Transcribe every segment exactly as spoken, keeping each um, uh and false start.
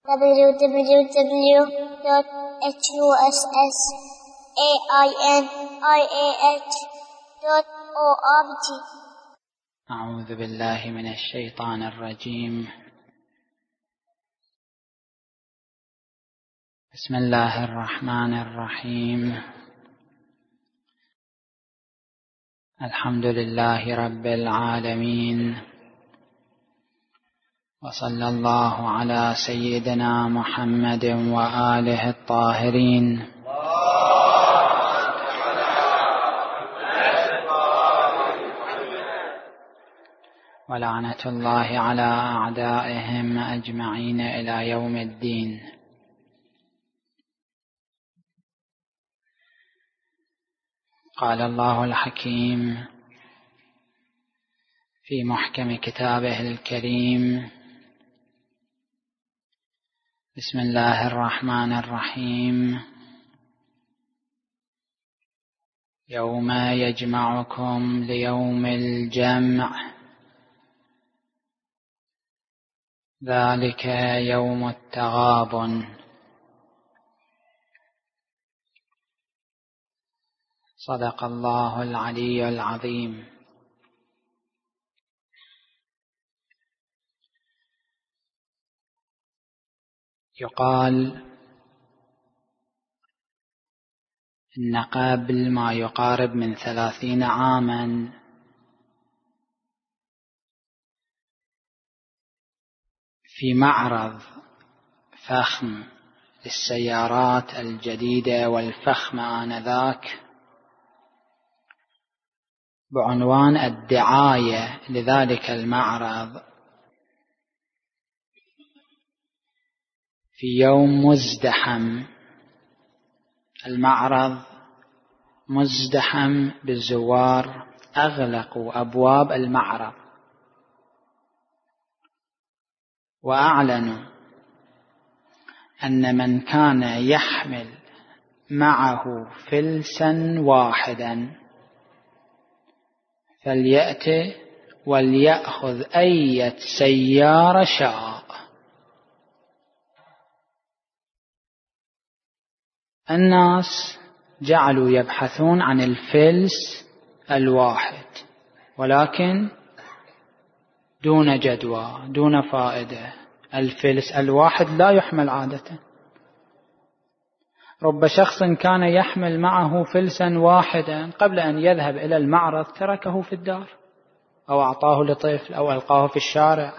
w w w dot huss ainih dot org. أعوذ بالله من الشيطان الرجيم. بسم الله الرحمن الرحيم. الحمد لله رب العالمين، وصلى الله على سيدنا محمد وآله الطاهرين، ولعنة الله على أعدائهم أجمعين إلى يوم الدين. قال الله الحكيم في محكم كتابه الكريم: بسم الله الرحمن الرحيم. يوم يجمعكم ليوم الجمع، ذلك يوم التغابن. صدق الله العلي العظيم. يقال إن قبل ما يقارب من ثلاثين عاما في معرض فخم للسيارات الجديدة والفخمة آنذاك بعنوان الدعاية لذلك المعرض، في يوم مزدحم، المعرض مزدحم بالزوار، أغلقوا أبواب المعرض وأعلنوا أن من كان يحمل معه فلسا واحدا فليأتي وليأخذ أي سيارة شاء. الناس جعلوا يبحثون عن الفلس الواحد، ولكن دون جدوى، دون فائدة. الفلس الواحد لا يحمل عادة. رب شخص كان يحمل معه فلسا واحدا قبل أن يذهب إلى المعرض تركه في الدار، أو أعطاه لطفل، أو ألقاه في الشارع،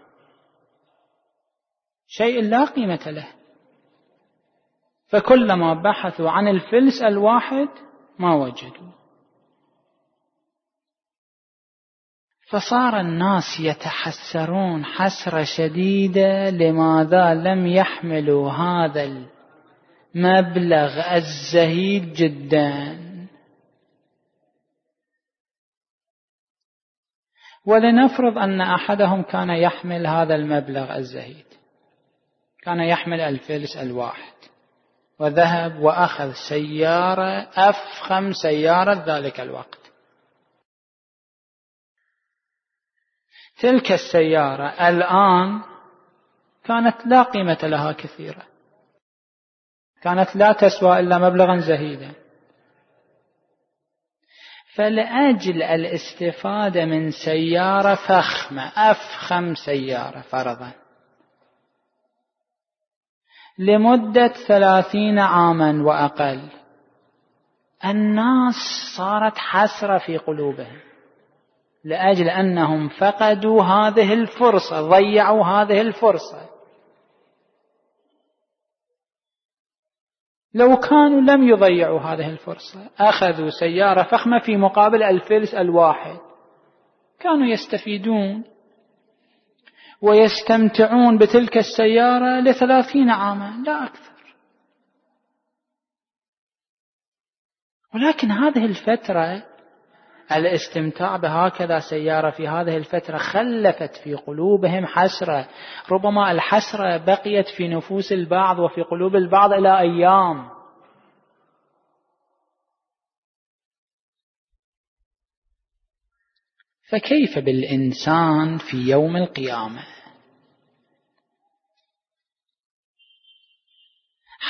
شيء لا قيمة له. فكلما بحثوا عن الفلس الواحد ما وجدوا، فصار الناس يتحسرون حسرة شديدة لماذا لم يحملوا هذا المبلغ الزهيد جدا. ولنفرض أن أحدهم كان يحمل هذا المبلغ الزهيد، كان يحمل الفلس الواحد، وذهب وأخذ سيارة، أفخم سيارة ذلك الوقت. تلك السيارة الآن كانت لا قيمة لها كثيرة، كانت لا تسوى إلا مبلغا زهيدا. فلأجل الاستفادة من سيارة فخمة، أفخم سيارة فرضا، لمدة ثلاثين عاما وأقل، الناس صارت حسرة في قلوبهم، لأجل أنهم فقدوا هذه الفرصة، ضيعوا هذه الفرصة. لو كانوا لم يضيعوا هذه الفرصة، أخذوا سيارة فخمة في مقابل الفلس الواحد، كانوا يستفيدون ويستمتعون بتلك السيارة لثلاثين عاما لا أكثر. ولكن هذه الفترة، الاستمتاع بهكذا سيارة في هذه الفترة خلفت في قلوبهم حسرة، ربما الحسرة بقيت في نفوس البعض وفي قلوب البعض إلى أيام. فكيف بالإنسان في يوم القيامة؟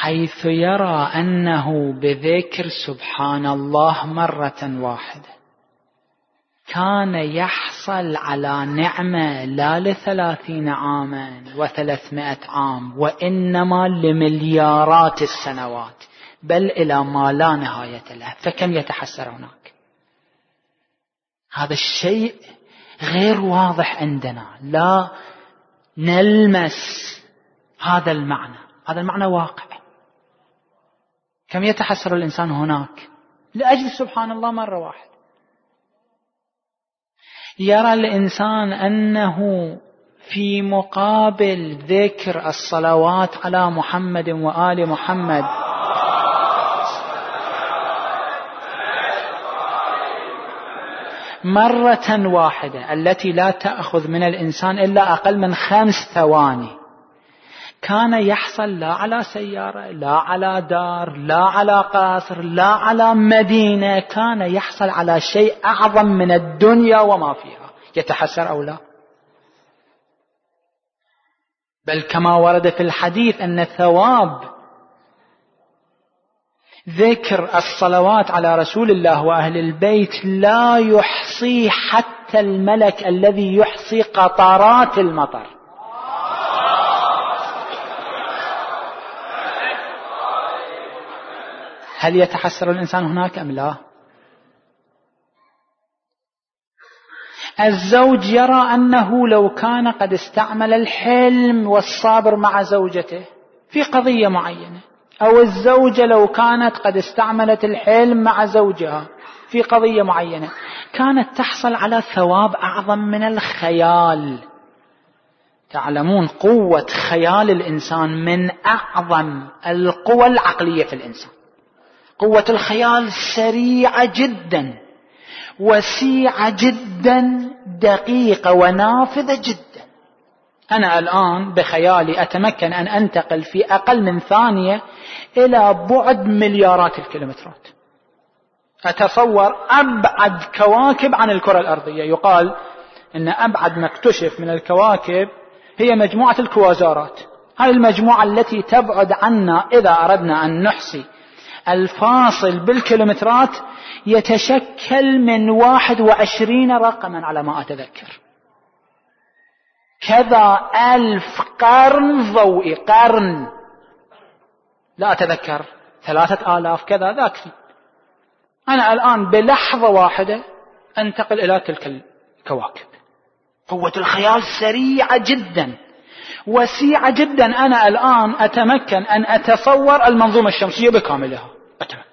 حيث يرى أنه بذكر سبحان الله مرة واحدة كان يحصل على نعمة لا لثلاثين عاما وثلاثمائة عام، وإنما لمليارات السنوات، بل إلى ما لا نهاية له، فكم يتحسر هناك؟ هذا الشيء غير واضح عندنا، لا نلمس هذا المعنى. هذا المعنى واقع. كم يتحسر الإنسان هناك لأجل سبحان الله مرة واحدة. يرى الإنسان أنه في مقابل ذكر الصلوات على محمد وآل محمد مرة واحدة التي لا تأخذ من الإنسان إلا أقل من خمس ثواني، كان يحصل لا على سيارة، لا على دار، لا على قصر، لا على مدينة، كان يحصل على شيء أعظم من الدنيا وما فيها. يتحسر أو لا؟ بل كما ورد في الحديث أن ثواب ذكر الصلوات على رسول الله وأهل البيت لا يحصي حتى الملك الذي يحصي قطرات المطر. هل يتحسر الإنسان هناك أم لا؟ الزوج يرى أنه لو كان قد استعمل الحلم والصبر مع زوجته في قضية معينة، أو الزوجة لو كانت قد استعملت الحلم مع زوجها في قضية معينة، كانت تحصل على ثواب أعظم من الخيال. تعلمون قوة خيال الإنسان من أعظم القوى العقلية في الإنسان. قوة الخيال سريعة جدا، وسيعة جدا، دقيقة ونافذة جدا. أنا الآن بخيالي أتمكن أن أنتقل في أقل من ثانية إلى بعد مليارات الكيلومترات. أتصور أبعد كواكب عن الكرة الأرضية. يقال أن أبعد ما اكتشف من الكواكب هي مجموعة الكوازارات. هذه المجموعة التي تبعد عنا إذا أردنا أن نحصي الفاصل بالكيلومترات يتشكل من واحد وعشرين رقما على ما أتذكر، كذا ألف قرن ضوئي، قرن لا أتذكر، ثلاثة آلاف كذا ذاك. أنا الآن بلحظة واحدة أنتقل إلى تلك الكواكب. قوة الخيال سريعة جدا، وسيعة جدا. أنا الآن أتمكن أن أتصور المنظومة الشمسية بكاملها، أتمكن.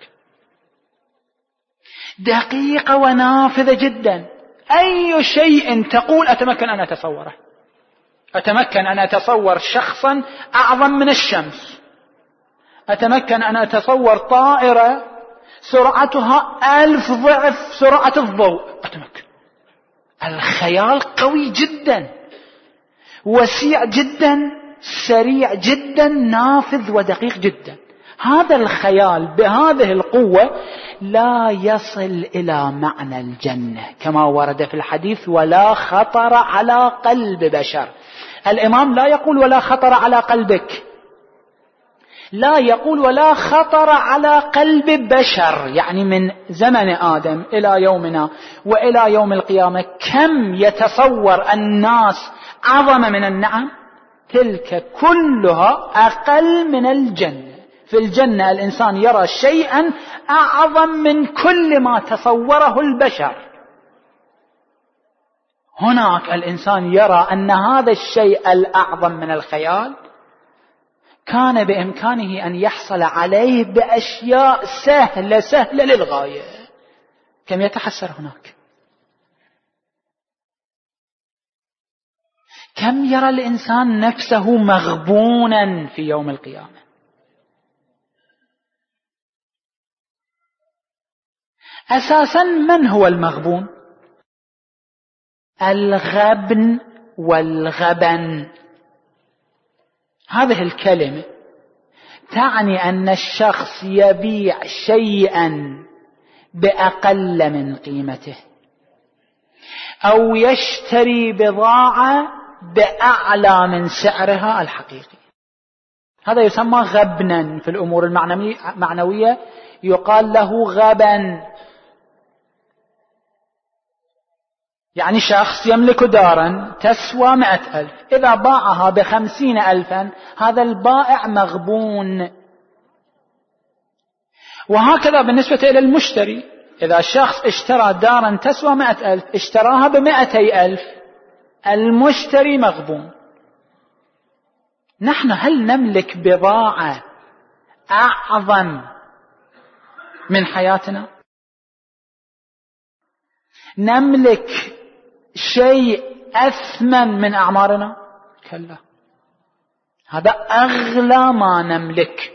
دقيقة ونافذة جدا. أي شيء تقول أتمكن أن أتصوره. أتمكن أن أتصور شخصا أعظم من الشمس. أتمكن أن أتصور طائرة سرعتها ألف ضعف سرعة الضوء. أتمكن. الخيال قوي جدا، وسيع جدا، سريع جدا، نافذ ودقيق جدا. هذا الخيال بهذه القوة لا يصل إلى معنى الجنة كما ورد في الحديث: ولا خطر على قلب بشر. الإمام لا يقول ولا خطر على قلبك، لا يقول ولا خطر على قلب بشر. يعني من زمن آدم إلى يومنا وإلى يوم القيامة كم يتصور الناس أعظم من النعم؟ تلك كلها أقل من الجنة. في الجنة الإنسان يرى شيئا أعظم من كل ما تصوره البشر. هناك الإنسان يرى أن هذا الشيء الأعظم من الخيال كان بإمكانه أن يحصل عليه بأشياء سهلة سهلة للغاية. كم يتحسر هناك؟ كم يرى الإنسان نفسه مغبونا في يوم القيامة؟ أساسا من هو المغبون؟ الغبن والغبن. هذه الكلمة تعني أن الشخص يبيع شيئا بأقل من قيمته، أو يشتري بضاعة بأعلى من سعرها الحقيقي. هذا يسمى غبنا في الأمور المعنوية، يقال له غبن. يعني شخص يملك دارا تسوى مئة ألف، إذا باعها بخمسين ألفا هذا البائع مغبون. وهكذا بالنسبة إلى المشتري، إذا الشخص اشترى دارا تسوى مئة ألف اشتراها بمئتي ألف، المشتري مغبون. نحن هل نملك بضاعة أعظم من حياتنا؟ نملك شيء أثمن من أعمارنا؟ كلا، هذا أغلى ما نملك.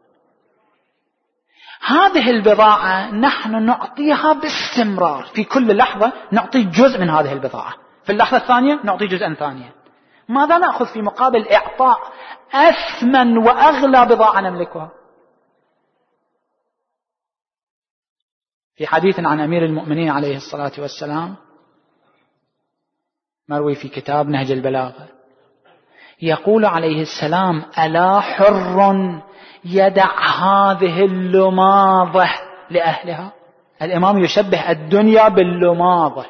هذه البضاعة نحن نعطيها باستمرار، في كل لحظة نعطي جزء من هذه البضاعة، في اللحظة الثانية نعطي جزءا ثانيا. ماذا نأخذ في مقابل إعطاء أثمن وأغلى بضاعة نملكها؟ في حديث عن أمير المؤمنين عليه الصلاة والسلام مروي في كتاب نهج البلاغة، يقول عليه السلام: ألا حر يدع هذه اللماضة لأهلها. الإمام يشبه الدنيا باللماضة.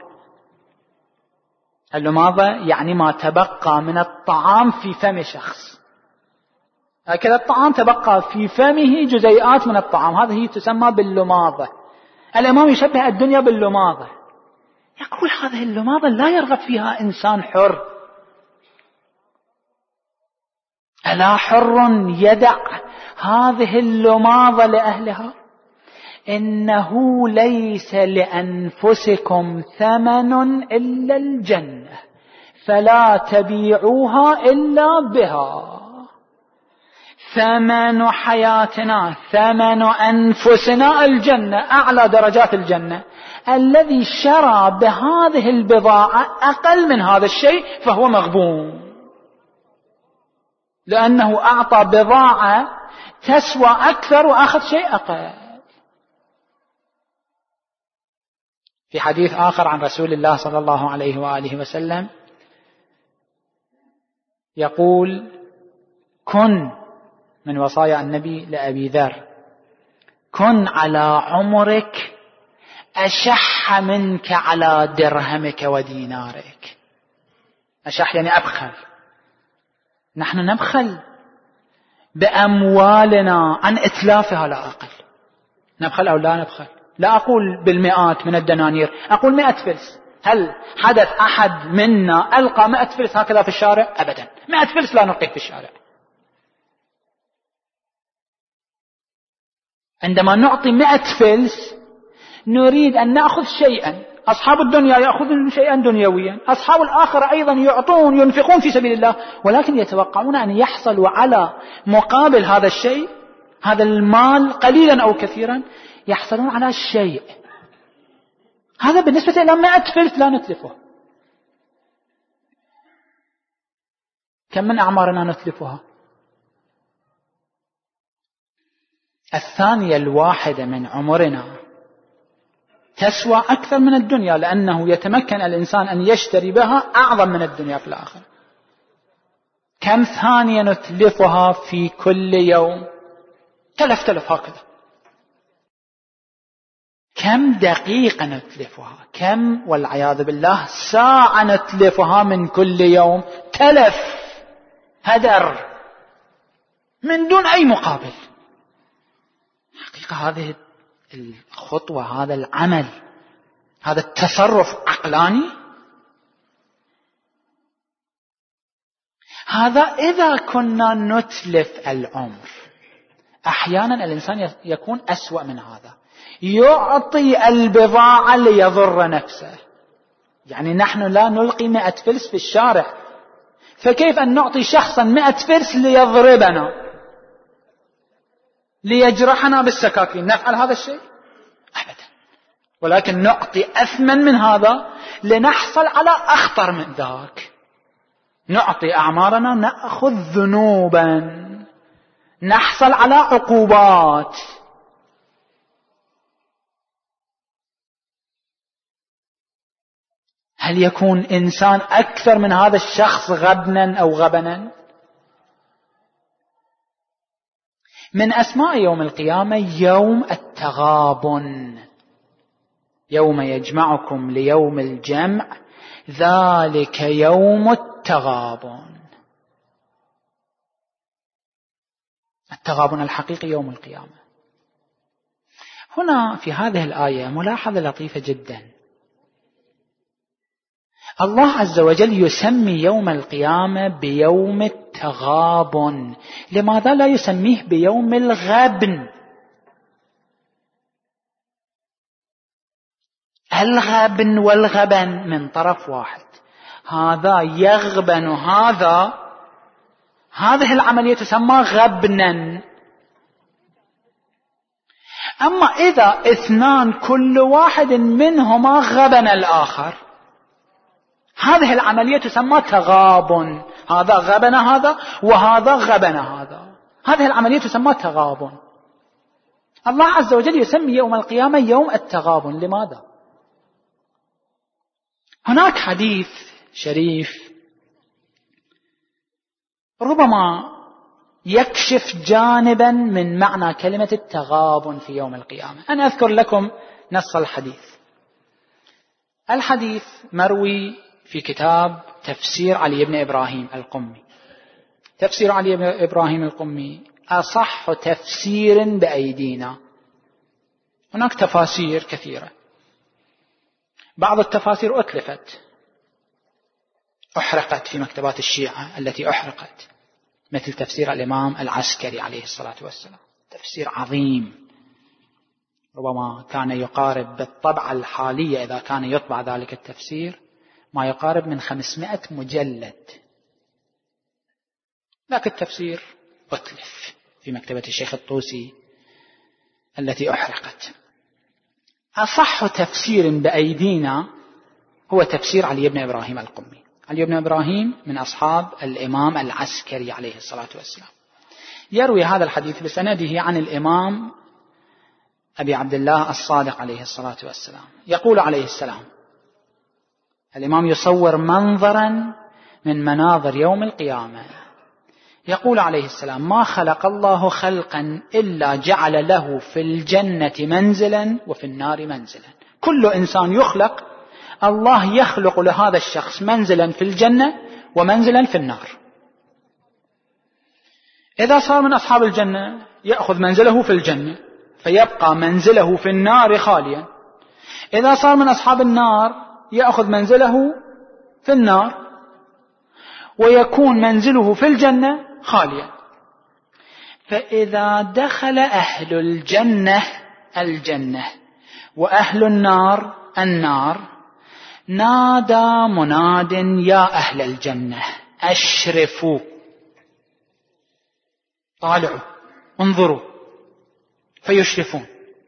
اللماضة يعني ما تبقى من الطعام في فم شخص، هكذا الطعام تبقى في فمه جزيئات من الطعام، هذه تسمى باللماضة. الإمام يشبه الدنيا باللماضة، يقول هذه اللماضة لا يرغب فيها إنسان حر. ألا حر يدع هذه اللماضة لأهلها، إنه ليس لأنفسكم ثمن إلا الجنة فلا تبيعوها إلا بها. ثمن حياتنا، ثمن أنفسنا الجنة، أعلى درجات الجنة. الذي شرى بهذه البضاعة أقل من هذا الشيء فهو مغبون، لأنه أعطى بضاعة تسوى أكثر وأخذ شيء أقل. في حديث آخر عن رسول الله صلى الله عليه وآله وسلم يقول: كن من وصايا النبي لأبي ذر: كن على عمرك أشح منك على درهمك ودينارك. أشح يعني أبخل. نحن نبخل بأموالنا عن إتلافها لا أقل. نبخل أو لا نبخل؟ لا أقول بالمئات من الدنانير، أقول مئة فلس. هل حدث أحد منا ألقى مئة فلس هكذا في الشارع؟ أبدا. مئة فلس لا نلقيه في الشارع. عندما نعطي مئة فلس نريد أن نأخذ شيئا. أصحاب الدنيا يأخذون شيئا دنيويا، أصحاب الآخرة أيضا يعطون ينفقون في سبيل الله، ولكن يتوقعون أن يحصلوا على مقابل هذا الشيء، هذا المال قليلا أو كثيرا، يحصلون على شيء. هذا بالنسبة إلى مئة فلس لا نتلفه. كم من أعمارنا نتلفها؟ الثانية الواحدة من عمرنا تسوى أكثر من الدنيا، لأنه يتمكن الإنسان أن يشتري بها أعظم من الدنيا في الآخرة. كم ثانية نتلفها في كل يوم؟ تلف تلف هكذا. كم دقيقة نتلفها؟ كم والعياذ بالله ساعة نتلفها من كل يوم؟ تلف، هدر، من دون أي مقابل. حقيقة هذه الخطوة، هذا العمل، هذا التصرف عقلاني؟ هذا إذا كنا نتلف العمر. أحيانا الإنسان يكون أسوأ من هذا، يعطي البضاعة ليضر نفسه. يعني نحن لا نلقي مئة فلس في الشارع، فكيف أن نعطي شخصا مئة فلس ليضربنا، ليجرحنا بالسكاكين؟ نفعل هذا الشيء؟ أبدا. ولكن نعطي أثمن من هذا لنحصل على أخطر من ذاك. نعطي أعمارنا نأخذ ذنوبا، نحصل على عقوبات. هل يكون إنسان أكثر من هذا الشخص غبنا أو غبنا؟ من أسماء يوم القيامة يوم التغابن، يوم يجمعكم ليوم الجمع ذلك يوم التغابن. التغابن الحقيقي يوم القيامة. هنا في هذه الآية ملاحظة لطيفة جدا، الله عز وجل يسمي يوم القيامة بيوم التغابن، لماذا لا يسميه بيوم الغبن؟ الغبن والغبن من طرف واحد، هذا يغبن هذا، هذه العملية تسمى غبنا. أما إذا اثنان كل واحد منهما غبن الآخر، هذه العملية تسمى تغابن، هذا غبن هذا وهذا غبن هذا، هذه العملية تسمى تغابن. الله عز وجل يسمي يوم القيامة يوم التغابن، لماذا؟ هناك حديث شريف ربما يكشف جانبا من معنى كلمة التغابن في يوم القيامة. أنا أذكر لكم نص الحديث. الحديث مروي في كتاب تفسير علي بن إبراهيم القمي. تفسير علي بن إبراهيم القمي أصح تفسير بأيدينا. هناك تفاسير كثيرة، بعض التفاسير أتلفت، أحرقت في مكتبات الشيعة التي أحرقت، مثل تفسير الإمام العسكري عليه الصلاة والسلام، تفسير عظيم ربما كان يقارب بالطبعة الحالية إذا كان يطبع ذلك التفسير ما يقارب من خمسمائة مجلد، ذاك التفسير أتلف في مكتبة الشيخ الطوسي التي أحرقت. أصح تفسير بأيدينا هو تفسير علي بن إبراهيم القمي. علي بن إبراهيم من أصحاب الإمام العسكري عليه الصلاة والسلام، يروي هذا الحديث بسنده عن الإمام أبي عبد الله الصادق عليه الصلاة والسلام. يقول عليه السلام، الإمام يصور منظرا من مناظر يوم القيامة، يقول عليه السلام: ما خلق الله خلقا إلا جعل له في الجنة منزلا وفي النار منزلا. كل إنسان يخلق الله يخلق لهذا الشخص منزلا في الجنة ومنزلا في النار. إذا صار من أصحاب الجنة يأخذ منزله في الجنة فيبقى منزله في النار خاليا، إذا صار من أصحاب النار يأخذ منزله في النار ويكون منزله في الجنة خاليا. فإذا دخل أهل الجنة الجنة وأهل النار النار، نادى مناد: يا أهل الجنة أشرفوا، طالعوا انظروا، فيشرفون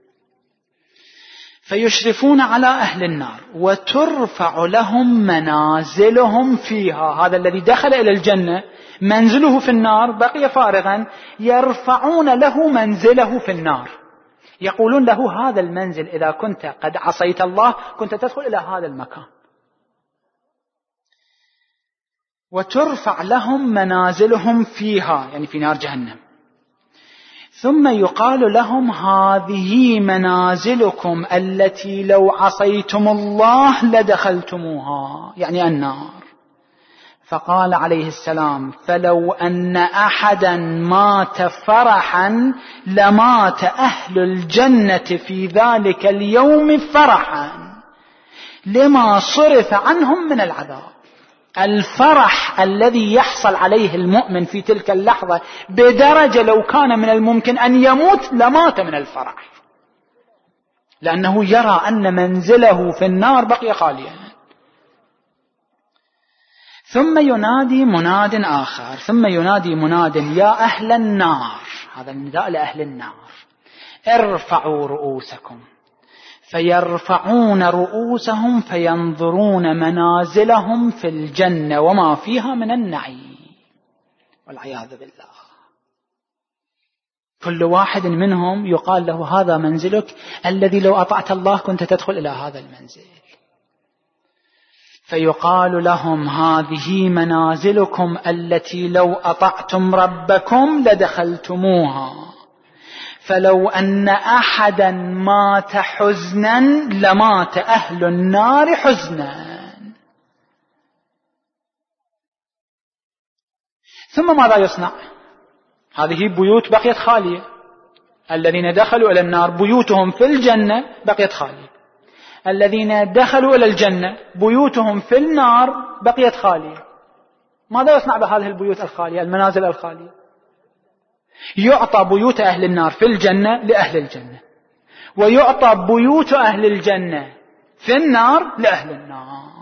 فيشرفون على أهل النار وترفع لهم منازلهم فيها. هذا الذي دخل إلى الجنة منزله في النار بقي فارغا، يرفعون له منزله في النار، يقولون له: هذا المنزل إذا كنت قد عصيت الله كنت تدخل إلى هذا المكان. وترفع لهم منازلهم فيها، يعني في نار جهنم. ثم يقال لهم: هذه منازلكم التي لو عصيتم الله لدخلتموها، يعني النار. فقال عليه السلام: فلو أن أحدا مات فرحا لمات أهل الجنة في ذلك اليوم فرحا لما صرف عنهم من العذاب. الفرح الذي يحصل عليه المؤمن في تلك اللحظة بدرجة لو كان من الممكن أن يموت لمات من الفرح، لأنه يرى أن منزله في النار بقي خاليا. ثم ينادي مناد آخر، ثم ينادي مناد: يا أهل النار، هذا النداء لأهل النار، ارفعوا رؤوسكم. فيرفعون رؤوسهم فينظرون منازلهم في الجنة وما فيها من النعيم، والعياذ بالله. كل واحد منهم يقال له: هذا منزلك الذي لو أطعت الله كنت تدخل إلى هذا المنزل. فيقال لهم: هذه منازلكم التي لو أطعتم ربكم لدخلتموها. فلو أن أحدا مات حزنا لمات أهل النار حزنا. ثم ماذا يصنع؟ هذه بيوت بقيت خالية، الذين دخلوا إلى النار بيوتهم في الجنة بقيت خالية، الذين دخلوا إلى الجنة بيوتهم في النار بقيت خالية. ماذا يصنع بهذه البيوت الخالية، المنازل الخالية؟ يعطى بيوت أهل النار في الجنة لأهل الجنة، ويعطى بيوت أهل الجنة في النار لأهل النار.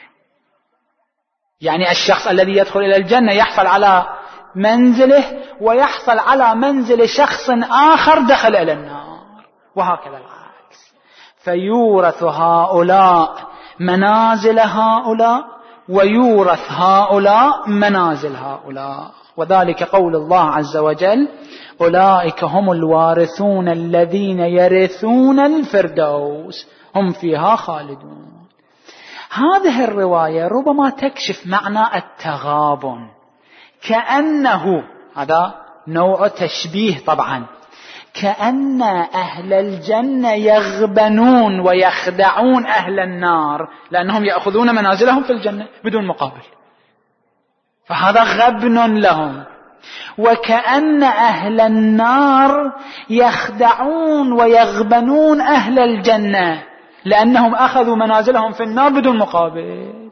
يعني الشخص الذي يدخل إلى الجنة يحصل على منزله ويحصل على منزل شخص آخر دخل إلى النار، وهكذا العكس. فيورث هؤلاء منازل هؤلاء ويورث هؤلاء منازل هؤلاء. وذلك قول الله عز وجل: أولئك هم الوارثون الذين يرثون الفردوس هم فيها خالدون. هذه الرواية ربما تكشف معنى التغابن، كأنه هذا نوع تشبيه طبعا، كأن أهل الجنة يغبنون ويخدعون أهل النار لأنهم يأخذون منازلهم في الجنة بدون مقابل، فهذا غبن لهم. وكأن أهل النار يخدعون ويغبنون أهل الجنة لأنهم أخذوا منازلهم في النار بدون مقابل،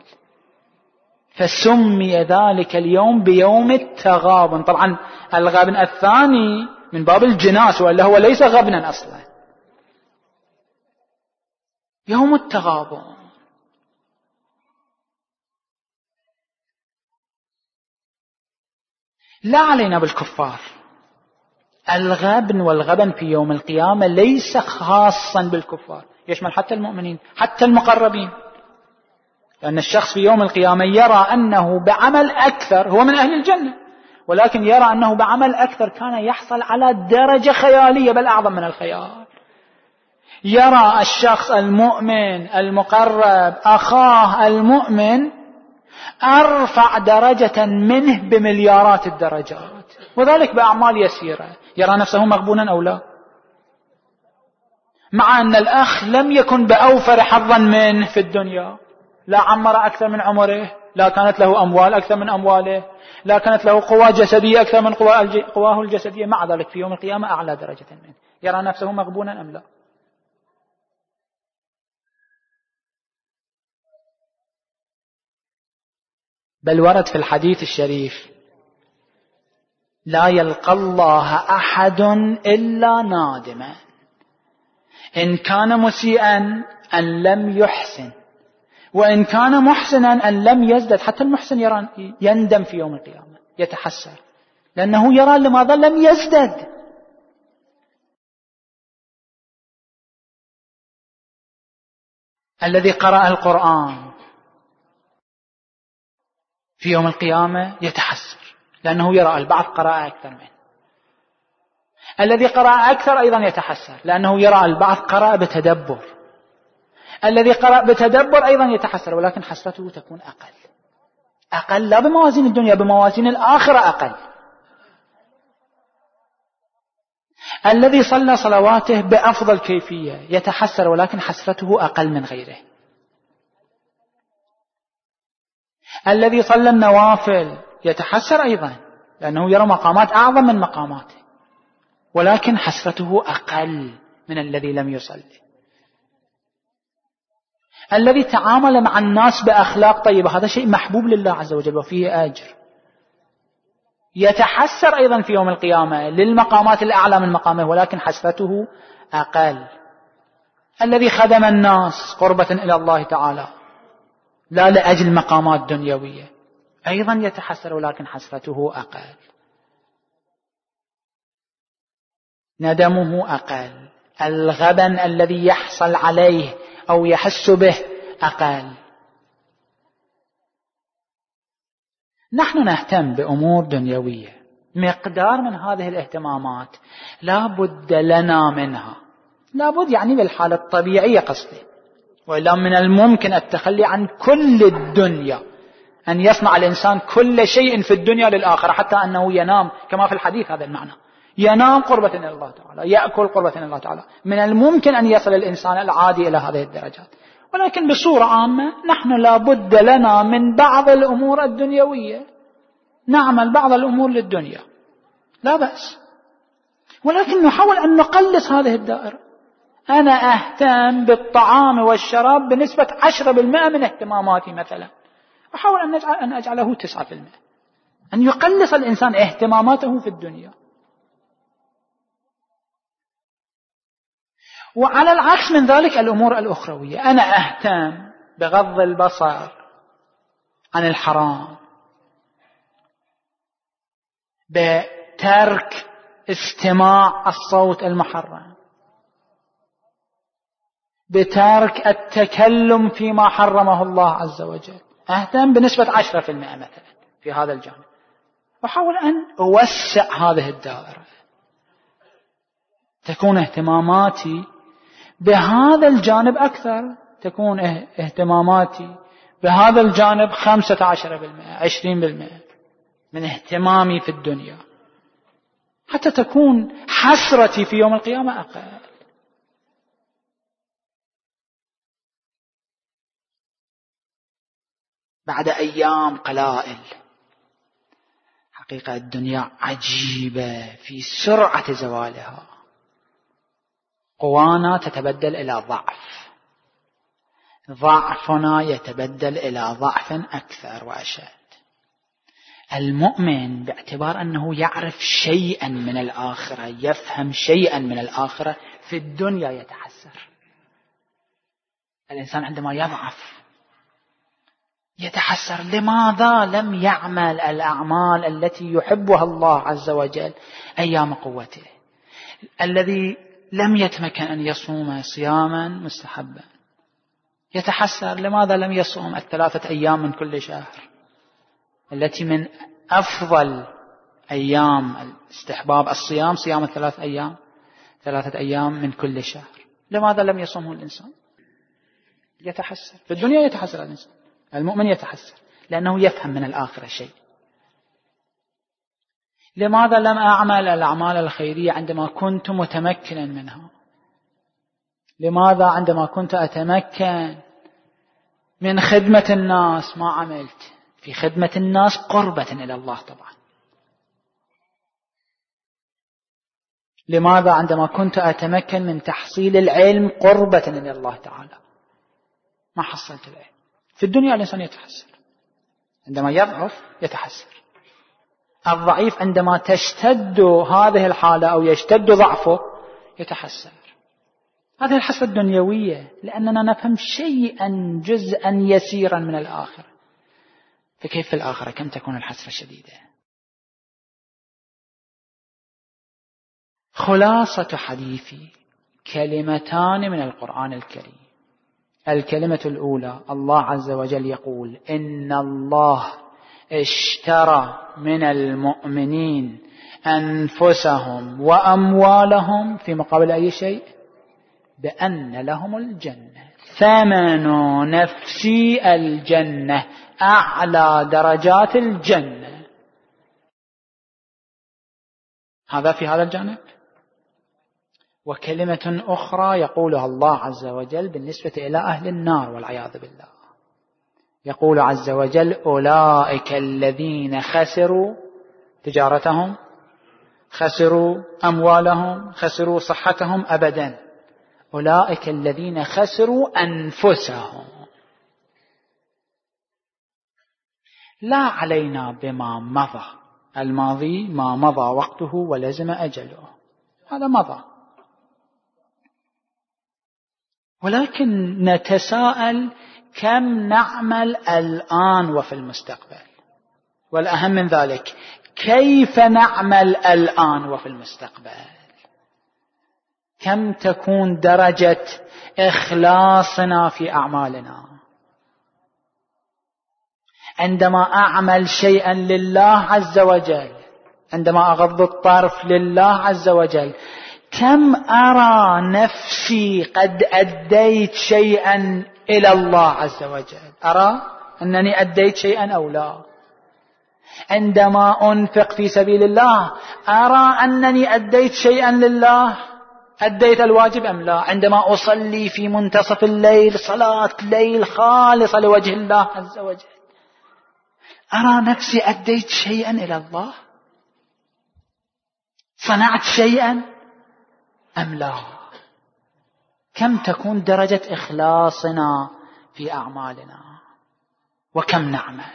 فسمي ذلك اليوم بيوم التغابن. طبعا الغبن الثاني من باب الجناس، وإلا هو ليس غبنا أصلا. يوم التغابن. لا علينا بالكفار. الغبن والغبن في يوم القيامة ليس خاصا بالكفار، يشمل حتى المؤمنين حتى المقربين، لأن الشخص في يوم القيامة يرى أنه بعمل أكثر، هو من أهل الجنة، ولكن يرى أنه بعمل أكثر كان يحصل على درجة خيالية بل أعظم من الخيال. يرى الشخص المؤمن المقرب أخاه المؤمن أرفع درجة منه بمليارات الدرجات، وذلك بأعمال يسيرة، يرى نفسه مغبونا أو لا، مع أن الأخ لم يكن بأوفر حظا منه في الدنيا، لا عمر أكثر من عمره، لا كانت له أموال أكثر من أمواله، لا كانت له قوى جسدية أكثر من قواه الجسدية، مع ذلك في يوم القيامة أعلى درجة منه. يرى نفسه مغبونا أم لا؟ بل ورد في الحديث الشريف: لا يلقى الله أحد إلا نادما، إن كان مسيئا أن لم يحسن، وإن كان محسنا أن لم يزدد. حتى المحسن يرى يندم في يوم القيامة، يتحسر، لأنه يرى لماذا لم يزدد. الذي قرأ القرآن في يوم القيامة يتحسر، لأنه يرى البعض قرأ أكثر منه. الذي قرأ أكثر أيضا يتحسر، لأنه يرى البعض قرأ بتدبر. الذي قرأ بتدبر أيضا يتحسر، ولكن حسرته تكون أقل أقل لا بموازين الدنيا، بموازين الآخرة أقل. الذي صلى صلواته بأفضل كيفية يتحسر، ولكن حسرته أقل من غيره. الذي صلى النوافل يتحسر أيضا، لأنه يرى مقامات أعظم من مقاماته، ولكن حسرته أقل من الذي لم يصلي. الذي تعامل مع الناس بأخلاق طيبة، هذا شيء محبوب لله عز وجل وفيه أجر، يتحسر أيضا في يوم القيامة للمقامات الأعلى من مقامه، ولكن حسرته أقل. الذي خدم الناس قربة إلى الله تعالى لا لأجل مقامات دنيوية أيضا يتحسر، ولكن حسرته أقل، ندمه أقل، الغبن الذي يحصل عليه أو يحس به أقل. نحن نهتم بأمور دنيوية، مقدار من هذه الاهتمامات لا بد لنا منها، لا بد يعني بالحالة الطبيعية قصدي، وإلا من الممكن التخلي عن كل الدنيا، أن يصنع الإنسان كل شيء في الدنيا للآخرة، حتى أنه ينام كما في الحديث هذا المعنى، ينام قربة إلى الله تعالى، يأكل قربة إلى الله تعالى. من الممكن أن يصل الإنسان العادي إلى هذه الدرجات، ولكن بصورة عامة نحن لابد لنا من بعض الأمور الدنيوية، نعمل بعض الأمور للدنيا لا بأس، ولكن نحاول أن نقلص هذه الدائرة. أنا أهتم بالطعام والشراب بنسبة عشرة بالمئة من اهتماماتي مثلا، أحاول أن أجعل أن أجعله تسعة بالمئة، أن يقلص الإنسان اهتماماته في الدنيا. وعلى العكس من ذلك الأمور الأخروية، أنا أهتم بغض البصر عن الحرام، بترك استماع الصوت المحرم، بترك التكلم فيما حرمه الله عز وجل. أهتم بنسبة عشرة في المئة مثلا في هذا الجانب، وأحاول أن أوسع هذه الدائرة، تكون اهتماماتي بهذا الجانب أكثر، تكون اهتماماتي بهذا الجانب خمسة عشر بالمئة عشرين بالمئة من اهتمامي في الدنيا، حتى تكون حسرتي في يوم القيامة أقل. بعد أيام قلائل، حقيقة الدنيا عجيبة في سرعة زوالها، قوانا تتبدل إلى ضعف، ضعفنا يتبدل إلى ضعف أكثر وأشد. المؤمن باعتبار أنه يعرف شيئا من الآخرة، يفهم شيئا من الآخرة، في الدنيا يتحسر. الإنسان عندما يضعف يتحسر، لماذا لم يعمل الأعمال التي يحبها الله عز وجل أيام قوته؟ الذي لم يتمكن أن يصوم صياما مستحبا يتحسر، لماذا لم يصوم الثلاثة أيام من كل شهر التي من أفضل أيام استحباب الصيام، صيام الثلاث أيام ثلاثة أيام من كل شهر، لماذا لم يصومه الإنسان؟ يتحسر. في الدنيا يتحسر الإنسان، المؤمن يتحسر لأنه يفهم من الآخرة شيء. لماذا لم أعمل الأعمال الخيرية عندما كنت متمكنا منها؟ لماذا عندما كنت أتمكن من خدمة الناس ما عملت في خدمة الناس قربة إلى الله طبعا؟ لماذا عندما كنت أتمكن من تحصيل العلم قربة إلى الله تعالى ما حصلت العلم؟ في الدنيا الإنسان يتحسر، عندما يضعف يتحسر. الضعيف عندما تشتد هذه الحالة أو يشتد ضعفه يتحسر. هذه الحسرة الدنيوية، لأننا نفهم شيئا جزءا يسيرا من الآخرة. فكيف في الآخرة كم تكون الحسرة شديدة؟ خلاصة حديثي كلمتان من القرآن الكريم. الكلمة الأولى، الله عز وجل يقول: إن الله اشترى من المؤمنين أنفسهم وأموالهم، في مقابل أي شيء؟ بأن لهم الجنة. ثمن نفسي الجنة، أعلى درجات الجنة. هذا في هذا الجانب. وكلمة أخرى يقولها الله عز وجل بالنسبة إلى أهل النار والعياذ بالله، يقول عز وجل: أولئك الذين خسروا تجارتهم، خسروا أموالهم، خسروا صحتهم أبدا. أولئك الذين خسروا أنفسهم. لا علينا بما مضى، الماضي ما مضى وقته ولزم أجله، هذا مضى. ولكن نتساءل كم نعمل الآن وفي المستقبل، والأهم من ذلك كيف نعمل الآن وفي المستقبل. كم تكون درجة إخلاصنا في أعمالنا؟ عندما أعمل شيئا لله عز وجل، عندما أغض الطرف لله عز وجل، كم أرى نفسي قد أديت شيئا إلى الله عز وجل؟ أرى أنني أديت شيئا أو لا؟ عندما أنفق في سبيل الله أرى أنني أديت شيئا لله، أديت الواجب أم لا؟ عندما أصلي في منتصف الليل صلاة ليل خالصة لوجه الله عز وجل أرى نفسي أديت شيئا إلى الله، صنعت شيئا أم لا؟ كم تكون درجة إخلاصنا في أعمالنا وكم نعمل.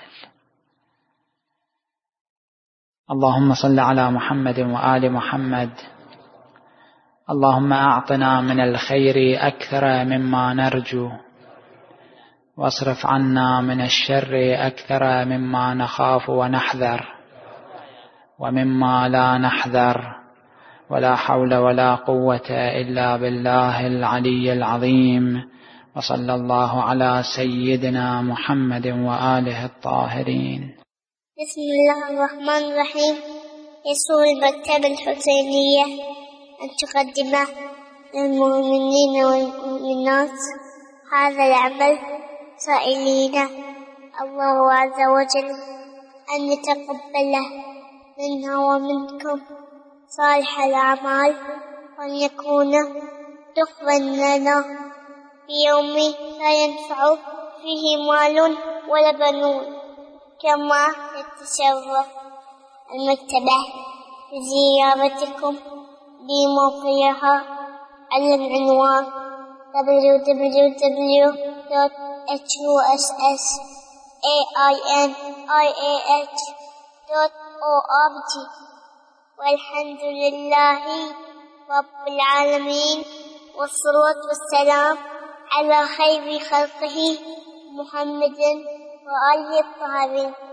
اللهم صل على محمد وآل محمد. اللهم أعطنا من الخير أكثر مما نرجو، واصرف عنا من الشر أكثر مما نخاف ونحذر ومما لا نحذر، ولا حول ولا قوة إلا بالله العلي العظيم. وصلى الله على سيدنا محمد وآله الطاهرين. بسم الله الرحمن الرحيم. يسر المكتبة الحسينية أن تقدم للمؤمنين والمؤمنات هذا العمل سائلين الله عز وجل أن يتقبله منا ومنكم صالح الأعمال، وأن يكون دخلا لنا في يوم لا ينفع فيه مال ولا بنون. كما يتشرف المكتبة بزيارتكم بموقعها على العنوان دبليو دبليو دبليو دوت إتش يو إس إس إيه آي إن آي إيه إتش دوت أو آر جي. والحمد لله رب العالمين، والصلاة والسلام على خير خلقه محمد وآله الطاهرين.